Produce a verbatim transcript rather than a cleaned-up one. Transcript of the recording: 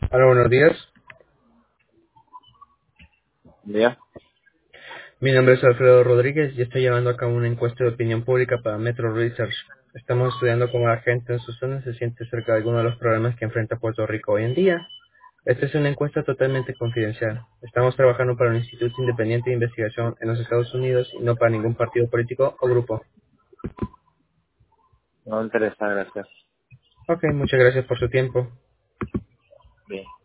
Hola, buenos días. ¿Ya? Mi nombre es Alfredo Rodríguez y estoy llevando a cabo una encuesta de opinión pública para Metro Research. Estamos estudiando cómo la gente en su zona se siente acerca de algunos de los problemas que enfrenta Puerto Rico hoy en día. Esta es una encuesta totalmente confidencial. Estamos trabajando para un instituto independiente de investigación en los Estados Unidos y no para ningún partido político o grupo. No me interesa, gracias. Ok, muchas gracias por su tiempo. Bien.